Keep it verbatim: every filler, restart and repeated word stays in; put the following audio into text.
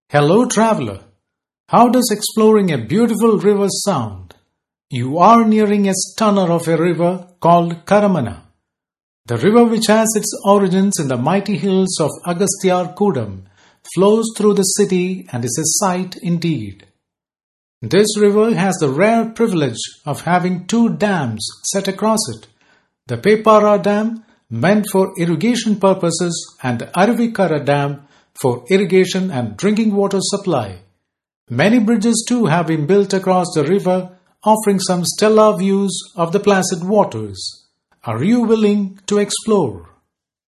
Hello, traveler. How does exploring a beautiful river sound? You are nearing a stunner of a river called Karamana. The river, which has its origins in the mighty hills of Agasthyarkudam, flows through the city and is a sight indeed. This river has the rare privilege of having two dams set across it. The Pepara Dam, meant for irrigation purposes, and Aravikara Dam for irrigation and drinking water supply. Many bridges too have been built across the river, offering some stellar views of the placid waters. Are you willing to explore?